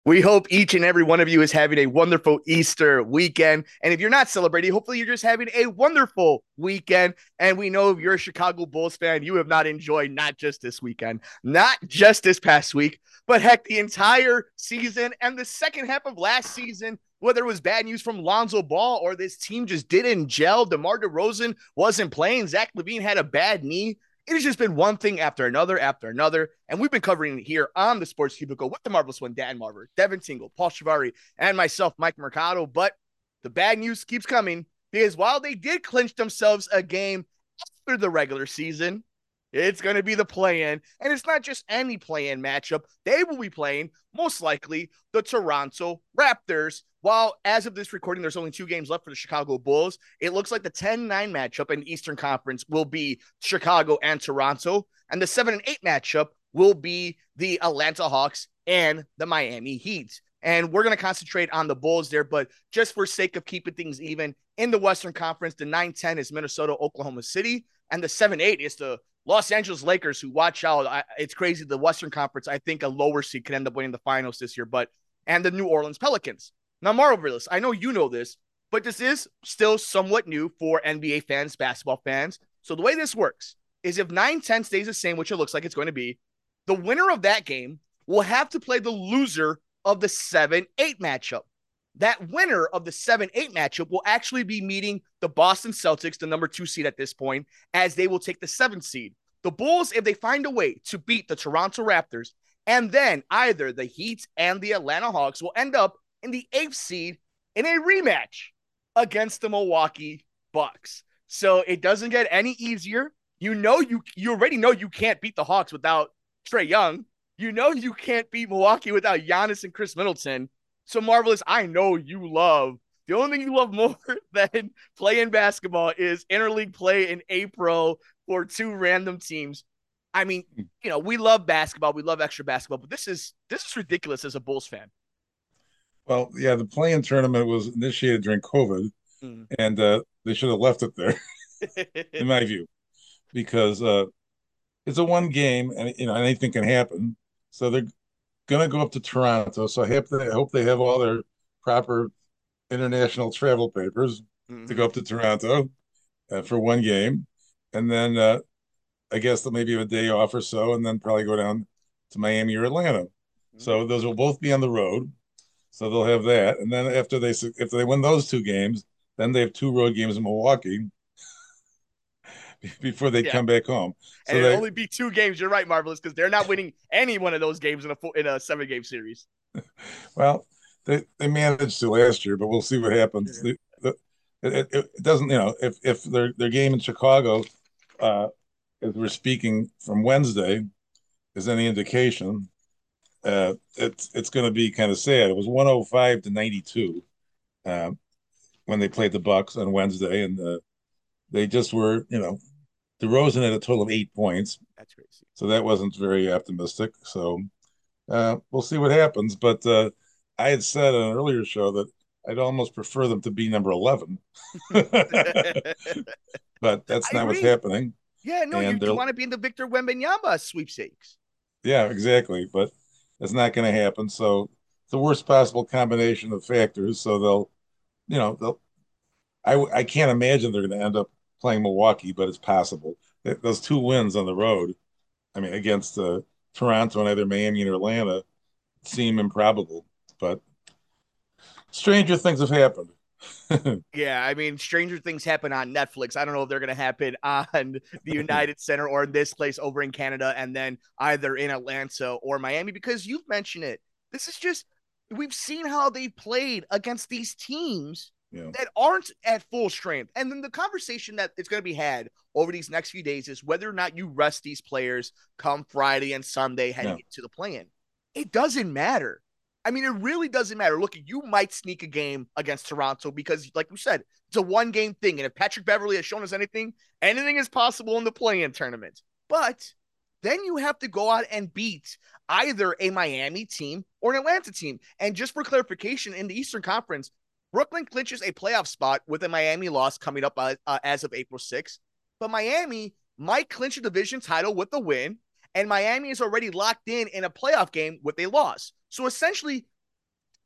We hope each and every one of you is having a wonderful Easter weekend. And if you're not celebrating, hopefully you're just having a wonderful weekend. And we know if you're a Chicago Bulls fan, you have not enjoyed not just this weekend, not just this past week, but heck, the entire season and the second half of last season, whether it was bad news from Lonzo Ball or this team just didn't gel. DeMar DeRozan wasn't playing. Zach LaVine had a bad knee. It has just been one thing after another. And we've been covering it here on the Sports Cubicle with the marvelous one, Dan Marver, Devin Tingle, Paul Shivari, and myself, Mike Mercado. But the bad news keeps coming because while they did clinch themselves a game after the regular season, it's going to be the play-in, and it's not just any play-in matchup. They will be playing, most likely, the Toronto Raptors. While, as of this recording, there's only 2 games left for the Chicago Bulls, it looks like the 10-9 matchup in the Eastern Conference will be Chicago and Toronto, and the 7-8 matchup will be the Atlanta Hawks and the Miami Heat. And we're going to concentrate on the Bulls there, but just for sake of keeping things even, in the Western Conference, the 9-10 is Minnesota, Oklahoma City, and the 7-8 is the Los Angeles Lakers, who watch out. It's crazy. The Western Conference, I think a lower seed could end up winning the finals this year, and the New Orleans Pelicans. Now, Marvelous, I know you know this, but this is still somewhat new for NBA fans, basketball fans. So the way this works is if 9-10 stays the same, which it looks like it's going to be, the winner of that game will have to play the loser of the 7-8 matchup. That winner of the 7-8 matchup will actually be meeting the Boston Celtics, the number 2 seed at this point, as they will take the 7th seed. The Bulls, if they find a way to beat the Toronto Raptors, and then either the Heat and the Atlanta Hawks will end up in the 8th seed in a rematch against the Milwaukee Bucks. So it doesn't get any easier. You already know you can't beat the Hawks without Trae Young. You know you can't beat Milwaukee without Giannis and Chris Middleton. So Marvelous, I know you love. The only thing you love more than playing basketball is interleague play in April for 2 random teams. I mean, we love basketball, we love extra basketball, but this is ridiculous as a Bulls fan. Well, yeah, the play-in tournament was initiated during COVID, Mm. and they should have left it there, in my view, because it's a one game, and anything can happen. So they're gonna go up to Toronto. So I hope they have all their proper international travel papers to go Mm-hmm. up to Toronto for one game, and then I guess they'll maybe have a day off or so, and then probably go down to Miami or Atlanta. Mm-hmm. So those will both be on the road. So they'll have that, and then if they win those 2 games, then they have 2 road games in Milwaukee before they Yeah, come back home. and So it'll they only be 2 games. You're right, Marvelous, because they're not winning any one of those games in a 7-game series. well they managed to last year, but we'll see what happens. It doesn't if their game in Chicago, uh, as we're speaking from Wednesday, is any indication, it's going to be kind of sad. It was 105 to 92 uh, when they played the Bucks on Wednesday, and they just were, DeRozan had a total of 8 points, That's crazy. so that wasn't very optimistic. So we'll see what happens. But I had said on an earlier show that I'd almost prefer them to be number 11, but that's I not what's agree. happening. Yeah, no, And you they're want to be in the Victor Wembanyama sweepstakes. Yeah, exactly. But it's not going to happen. So it's the worst possible combination of factors. So they'll. I can't imagine they're going to end up playing Milwaukee, but it's possible. Those 2 wins on the road, I mean, against Toronto and either Miami or Atlanta, seem improbable. But stranger things have happened. Yeah, I mean, stranger things happen on Netflix. I don't know if they're going to happen on the United Center or in this place over in Canada, and then either in Atlanta or Miami, because you've mentioned it. This is just, we've seen how they played against these teams Yeah. that aren't at full strength. And then the conversation that it's going to be had over these next few days is whether or not you rest these players come Friday and Sunday heading Yeah. into the play in. It doesn't matter. I mean, it really doesn't matter. Look, you might sneak a game against Toronto because, like you said, it's a 1-game thing. And if Patrick Beverly has shown us anything, anything is possible in the play-in tournament. But then you have to go out and beat either a Miami team or an Atlanta team. And just for clarification, in the Eastern Conference, Brooklyn clinches a playoff spot with a Miami loss coming up as of April 6th. But Miami might clinch a division title with a win, and Miami is already locked in a playoff game with a loss. So essentially,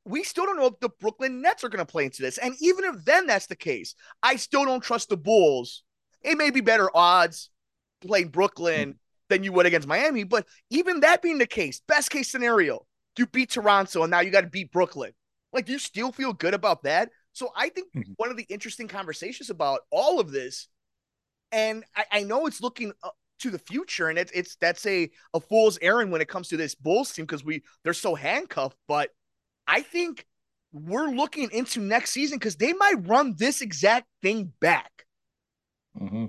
we still don't know if the Brooklyn Nets are going to play into this. And even if then that's the case, I still don't trust the Bulls. It may be better odds playing Brooklyn than you would against Miami, but even that being the case, best case scenario, you beat Toronto and now you got to beat Brooklyn. Like, do you still feel good about that? So I think one of the interesting conversations about all of this, and I know it's looking to the future, and that's a fool's errand when it comes to this Bulls team because they're so handcuffed. But I think we're looking into next season because they might run this exact thing back. Mm-hmm.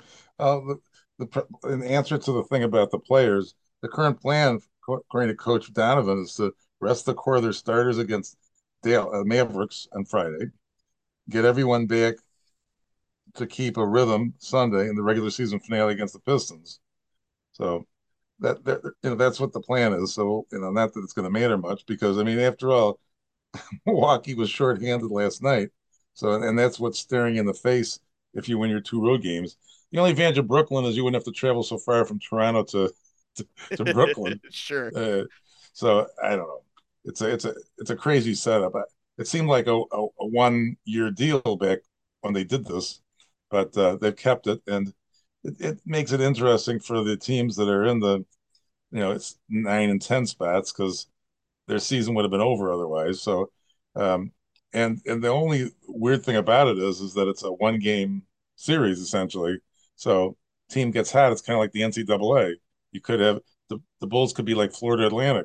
In answer to the thing about the players, the current plan, according to Coach Donovan, is to rest the core of their starters against Mavericks on Friday, get everyone back to keep a rhythm Sunday in the regular season finale against the Pistons. So that's what the plan is. So not that it's going to matter much because I mean, after all, Milwaukee was shorthanded last night. So and that's what's staring in the face if you win your two road games. The only advantage of Brooklyn is you wouldn't have to travel so far from Toronto to Brooklyn. Sure. So I don't know. It's a crazy setup. It seemed like a 1 year deal back when they did this, but they've kept it, and it makes it interesting for the teams that are in the, it's 9 and 10 spots because their season would have been over otherwise. So, and the only weird thing about it is that it's a 1 game series essentially. So team gets hot. It's kind of like the NCAA. You could have the Bulls could be like Florida Atlantic.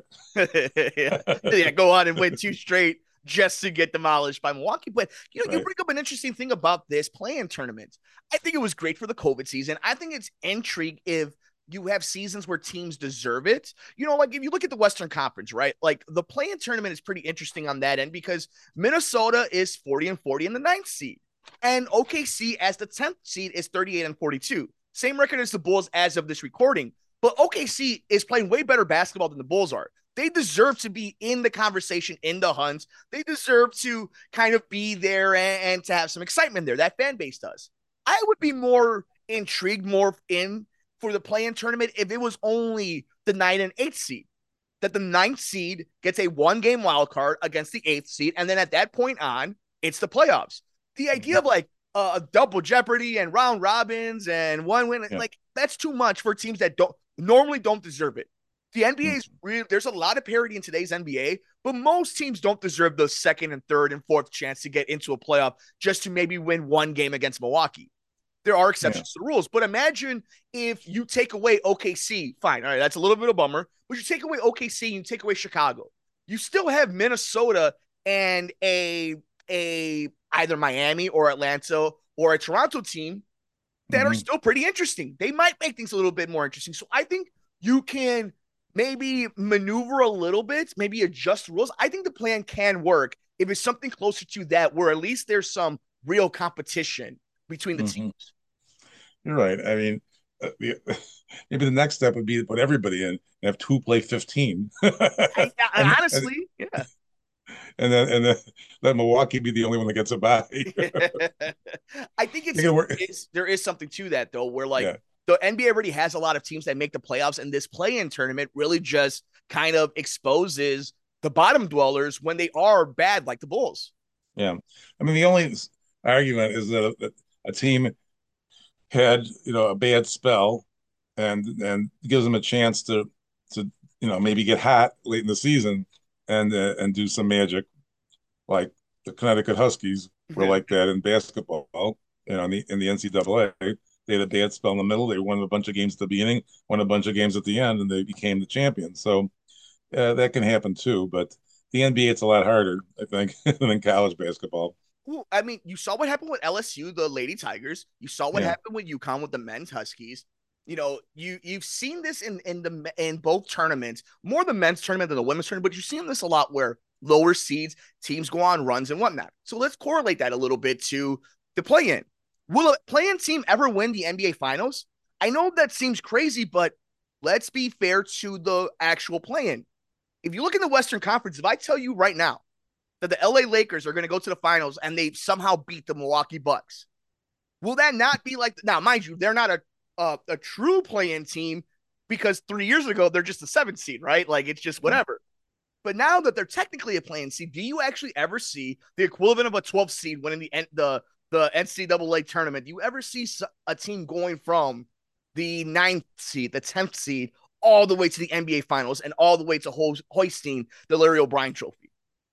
Yeah, go on and win 2 straight just to get demolished by Milwaukee. But you bring up an interesting thing about this play-in tournament. I think it was great for the COVID season. I think it's intrigue if you have seasons where teams deserve it. Like if you look at the Western Conference, right? Like the play-in tournament is pretty interesting on that end because Minnesota is 40-40 in the 9th seed. And OKC as the 10th seed is 38-42. Same record as the Bulls as of this recording. But OKC is playing way better basketball than the Bulls are. They deserve to be in the conversation, in the hunt. They deserve to kind of be there and to have some excitement there. That fan base does. I would be more intrigued, more in for the play-in tournament if it was only the 9 and 8 seed. That the 9th seed gets a 1-game wild card against the 8th seed. And then at that point on, it's the playoffs. The idea of like a double jeopardy and round robins and one win, like that's too much for teams that normally don't deserve it. The NBA is really, there's a lot of parity in today's NBA, but most teams don't deserve the 2nd and 3rd and 4th chance to get into a playoff just to maybe win 1 game against Milwaukee. There are exceptions to the rules, but imagine if you take away OKC, fine. All right, that's a little bit of a bummer, but you take away OKC and you take away Chicago. You still have Minnesota and a either Miami or Atlanta or a Toronto team that are still pretty interesting. They might make things a little bit more interesting. So I think you can maybe maneuver a little bit, maybe adjust rules. I think the plan can work if it's something closer to that, where at least there's some real competition between the teams. You're right. I mean, maybe the next step would be to put everybody in and have 2 play 15. Honestly, yeah. And then let Milwaukee be the only one that gets a bye. I think there is something to that though, where the NBA already has a lot of teams that make the playoffs, and this play-in tournament really just kind of exposes the bottom dwellers when they are bad, like the Bulls. Yeah, I mean the only argument is that a team had a bad spell, and gives them a chance to maybe get hot late in the season and do some magic, like the Connecticut Huskies were like that in basketball. In the NCAA, they had a bad spell in the middle. They won a bunch of games at the beginning, won a bunch of games at the end, and they became the champions. So that can happen too. But the NBA, it's a lot harder, I think, than college basketball. Well, I mean, you saw what happened with LSU, the Lady Tigers. You saw what happened with UConn with the men's Huskies. You've seen this in both tournaments, more the men's tournament than the women's tournament, but you've seen this a lot where lower seeds teams go on runs and whatnot. So let's correlate that a little bit to the play-in. Will a play-in team ever win the NBA Finals? I know that seems crazy, but let's be fair to the actual play-in. If you look in the Western Conference, if I tell you right now that the LA Lakers are going to go to the finals and they somehow beat the Milwaukee Bucks, will that not be like, now mind you, they're not a true play-in team because 3 years ago they're just a 7th seed, right? Like it's just whatever. But now that they're technically a playing seed, do you actually ever see the equivalent of a 12th seed winning the NCAA tournament? Do you ever see a team going from the ninth seed, the 10th seed, all the way to the NBA Finals and all the way to hoisting the Larry O'Brien Trophy?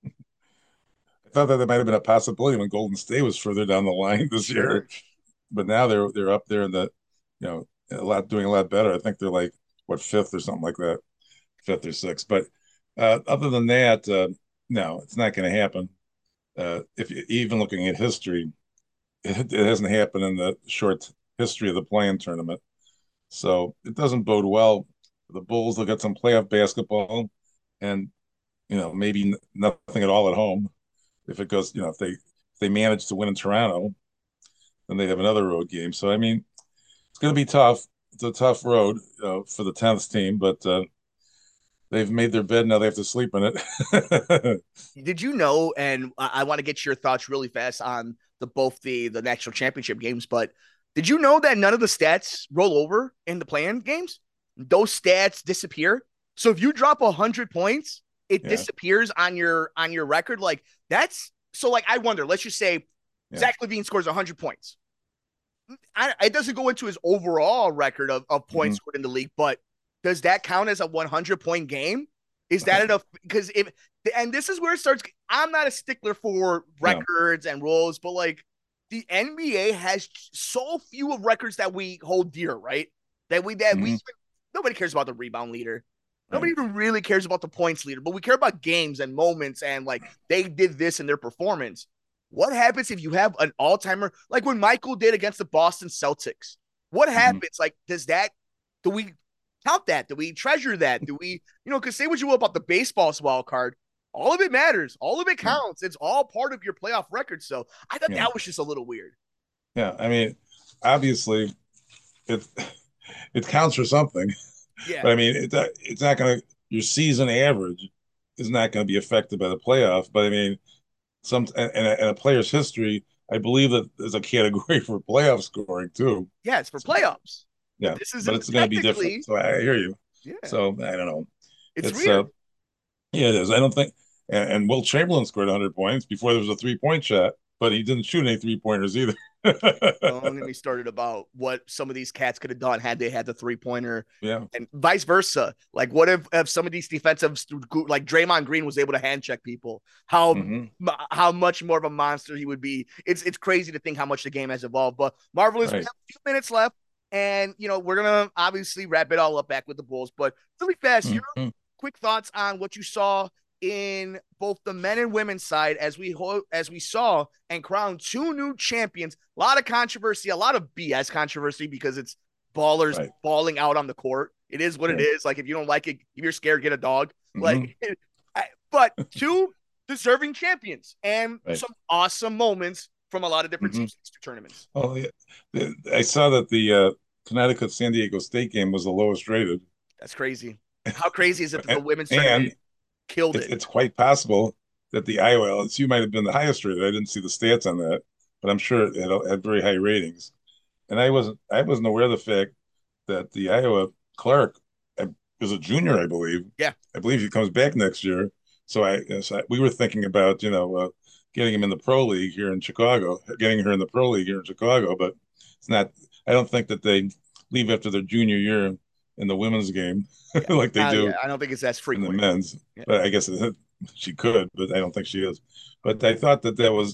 I thought that might have been a possibility when Golden State was further down the line this year, Sure. but now they're up there in the, doing a lot better. I think they're like what fifth or something like that, fifth or sixth. But other than that, no, it's not going to happen. If even looking at history, it hasn't happened in the short history of the playing tournament. So it doesn't bode well for the Bulls. They'll get some playoff basketball, and maybe nothing at all at home. If it goes, if they manage to win in Toronto, then they have another road game. So I mean, it's going to be tough. It's a tough road for the 10th team, but they've made their bed. Now they have to sleep in it. Did you know? And I want to get your thoughts really fast on both the national championship games. But did you know that none of the stats roll over in the play-in games? Those stats disappear. So if you drop 100 points, it Yeah, disappears on your record. Like that's so. Like I wonder. Let's just say yeah. Zach LaVine scores 100 points. It doesn't go into his overall record of Hmm. points scored in the league, but does that count as a 100-point game? Is that enough? Because if and this is where it starts. I'm not a stickler for No. records and rules, but like the NBA has so few of records that we hold dear, right? That we Hmm. nobody cares about the rebound leader. Nobody Right. even really cares about the points leader, but we care about games and moments and like they did this in their performance. What happens if you have an all timer like when Michael did against the Boston Celtics? What Hmm. happens? Like, do we count that? Do we treasure that? Do we, because say what you will about the baseball's wild card, all of it matters. All of it Yeah. counts. It's all part of your playoff record. So I thought Yeah. that was just a little weird. Yeah. I mean, obviously, it it counts for something, Yeah. but I mean, it's not going to. Your season average is not going to be affected by the playoff. But I mean, in a player's history, I believe that there's a category for playoff scoring too. Yeah, it's for So, playoffs. But yeah, this but isn't it's going to be different. technically, So I hear you. yeah. So I don't know. It's It's weird. yeah, it is. I don't think. And Will Chamberlain scored 100 points before there was a 3-point shot, but he didn't shoot any 3-pointers either. Don't get me started about what some of these cats could have done had they had the 3-pointer Yeah. and vice versa. Like, what if some of these defensive, like Draymond Green was able to hand check people? Hmm. How much more of a monster he would be. It's crazy to think how much the game has evolved. But Marvelous, we Right. have a few minutes left. And, we're going to obviously wrap it all up back with the Bulls. But really fast, your Hmm. quick thoughts on what you saw in both the men and women's side as we saw and crowned two new champions. A lot of controversy, a lot of BS controversy because it's ballers Right. balling out on the court. It is what it Right. is. Like if you don't like it, if you're scared, get a dog. Hmm. Like, but two deserving champions and Right. some awesome moments from a lot of different Hmm. teams to tournaments. Oh, yeah. I saw that the Connecticut San Diego State game was the lowest rated, That's crazy. How crazy is it that the and, women's tournament and killed it's it? it's quite possible that the Iowa LSU might have been the highest rated. I didn't see the stats on that, but I'm sure it had very high ratings. And I wasn't aware of the fact that the Iowa Clark is a junior, I believe. Yeah. I believe he comes back next year. We were thinking about getting him in the pro league here in Chicago, getting her in the pro league here in Chicago, but it's not. I don't think that they leave after their junior year in the women's game Yeah. like they Yeah, do I don't think it's as in the frequent. men's. Yeah. But I guess she could, but I don't think she is. But I thought that was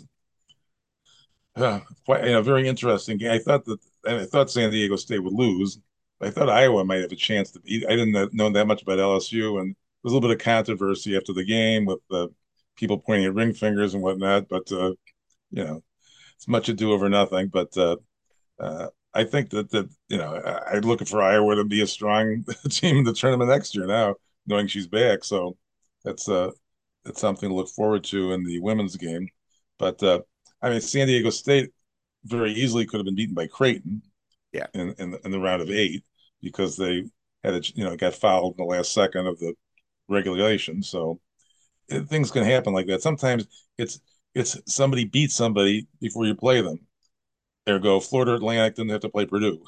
quite very interesting game. I thought San Diego State would lose. I thought Iowa might have a chance to beat. I didn't know that much about LSU, and there was a little bit of controversy after the game with people pointing at ring fingers and whatnot. But it's much ado over nothing. But I think that I'm looking for Iowa to be a strong team in the tournament next year now, knowing she's back. So that's that's something to look forward to in the women's game. But I mean, San Diego State very easily could have been beaten by Creighton Yeah. in the round of 8 because they got fouled in the last second of the regulation. So things can happen like that. Sometimes it's it's somebody beats somebody before you play them. Ergo, Florida Atlantic didn't have to play Purdue.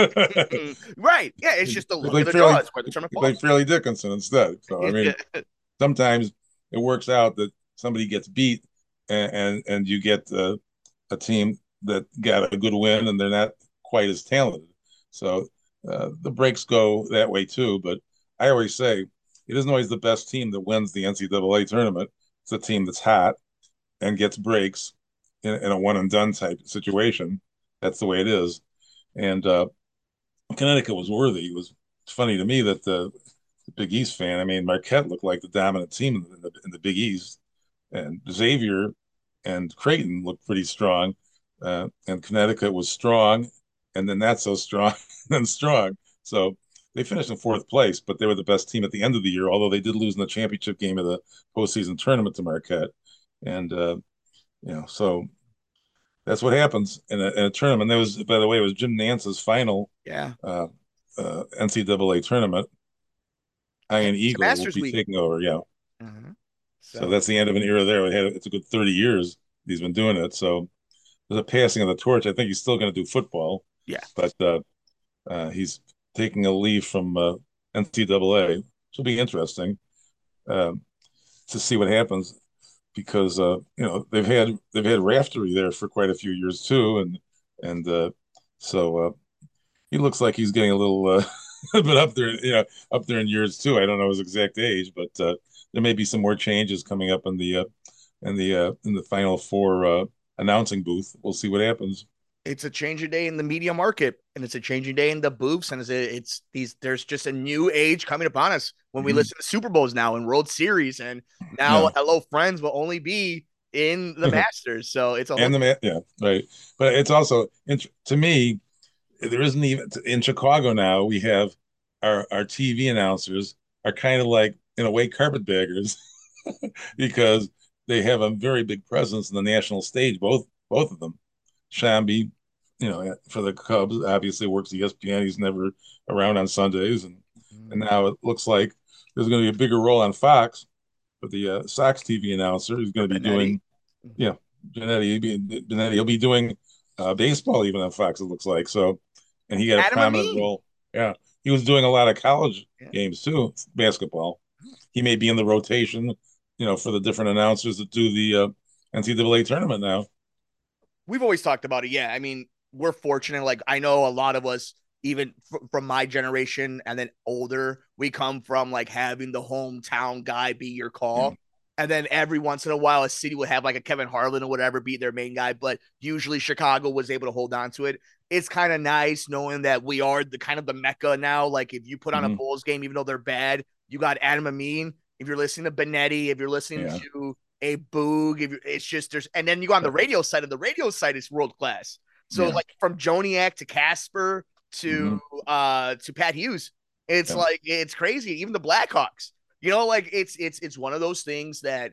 Right. Yeah. It's they just the luck of played the draw. Fairleigh, It's where the tournament they played falls. Fairleigh Dickinson instead. So I mean, sometimes it works out that somebody gets beat, and you get a team that got a good win, and they're not quite as talented. So the breaks go that way too. But I always say it isn't always the best team that wins the NCAA tournament. It's a team that's hot and gets breaks in a one and done type situation. That's the way it is. And Connecticut was worthy. It was funny to me that the Big East fan, I mean, Marquette looked like the dominant team in the Big East, and Xavier and Creighton looked pretty strong, and Connecticut was strong, and then not so strong, then strong. So they finished in fourth place, but they were the best team at the end of the year, although they did lose in the championship game of the postseason tournament to Marquette. And so that's what happens in a tournament. That was, by the way, it was Jim Nance's final Yeah. NCAA tournament. And Iron it's a Eagle will Masters be week. taking over. Yeah. Mhm. So So that's the end of an era there. It's a good 30 years he's been doing it. So there's a passing of the torch. I think he's still going to do football, yeah, but he's taking a leave from NCAA, which will be interesting um, to see what happens because they've had Raftery there for quite a few years too, and so he looks like he's getting a little a bit up there, up there in years too. I don't know his exact age, but there may be some more changes coming up in the Final Four announcing booth. We'll see what happens. it's a changing day in the media market, and it's a changing day in the booths, and it's these. There's just a new age coming upon us when we Mhm. listen to Super Bowls now and World Series, and now Yeah. Hello Friends will only be in the Masters. So it's a whole. And yeah, right. But it's also to me, there isn't even in Chicago now. We have our TV announcers are kind of like in a way carpetbaggers because they have a very big presence in the national stage. Both of them. Shambi, for the Cubs, obviously works ESPN. He's never around on Sundays, and now it looks like there's going to be a bigger role on Fox. But the Sox TV announcer is going to be Benetti. doing, yeah, Benetti. He'll be doing baseball even on Fox. It looks like so, and he had a Adam prominent Amin. role. Yeah, he was doing a lot of college Yeah. games too, basketball. He may be in the rotation, for the different announcers that do the NCAA tournament now. We've always talked about it. Yeah. I mean, we're fortunate. Like, I know a lot of us, even from my generation and then older, we come from like having the hometown guy be your Yeah. call. And then every once in a while, a city would have like a Kevin Harlan or whatever be their main guy. But usually Chicago was able to hold on to it. It's kind of nice knowing that we are the kind of the mecca now. Like, if you put on a Hmm. Bulls game, even though they're bad, you got Adam Amin. If you're listening to Benetti, if you're listening Yeah. to a Boog. If it's just there's, and then you go on the radio side, and the radio side is world class. So Yeah. like from Joniak to Casper Hmm. to Pat Hughes, it's Yeah. like it's crazy. Even the Blackhawks, like it's one of those things that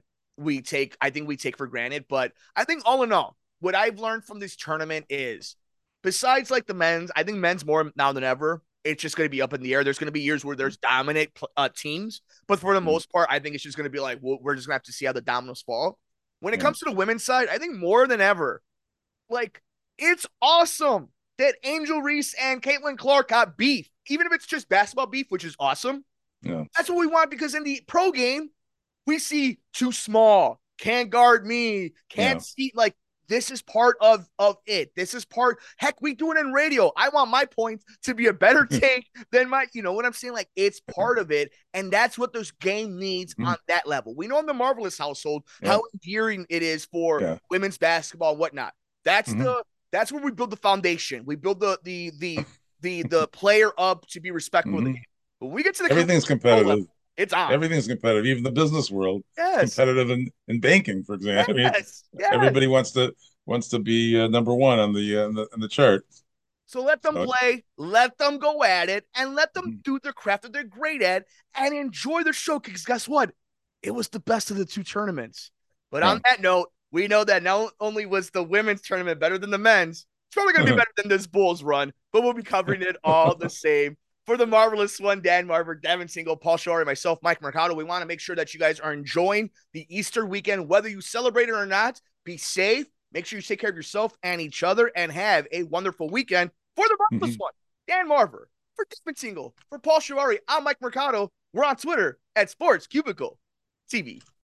I think we take for granted. But I think all in all, what I've learned from this tournament is, besides like the men's, I think men's more now than ever. It's just going to be up in the air. There's going to be years where there's dominant teams, but for the most part, I think it's just going to be like, we're just going to have to see how the dominoes fall. When it Yeah. comes to the women's side, I think more than ever, like, it's awesome that Angel Reese and Caitlin Clark got beef, even if it's just basketball beef, which is awesome. Yeah. That's what we want because in the pro game, we see too small, can't guard me, can't Yeah. see. Like, this is part of it. This is part. Heck, we do it in radio. I want my points to be a better take than my. You know what I'm saying? Like, it's part of it, and that's what this game needs on that level. We know in the Marvelous household Yeah. how endearing it is for Yeah. women's basketball and whatnot. That's Hmm. that's where we build the foundation. We build the player up to be respectful of the Hmm. game. But when we get to the Everything's pro level, competitive. it's on. Everything's competitive. Even the business world is Yes. competitive in banking, for example. I mean, Yes. Yes. everybody wants to be number one on the chart. So let them So, play, let them go at it, and let them mhm. do their craft that they're great at and enjoy their show. Because guess what? It was the best of the two tournaments. But Yeah. on that note, we know that not only was the women's tournament better than the men's, it's probably going to be better than this Bulls run, but we'll be covering it all the same. For the Marvelous One, Dan Marver, Devin Single, Paul Shore, myself, Mike Mercado, we want to make sure that you guys are enjoying the Easter weekend, whether you celebrate it or not. Be safe. Make sure you take care of yourself and each other and have a wonderful weekend. For the Marvelous Mhm. One, Dan Marver, for Devin Single, for Paul Shawari, I'm Mike Mercado. We're on Twitter at Sports Cubicle. TV.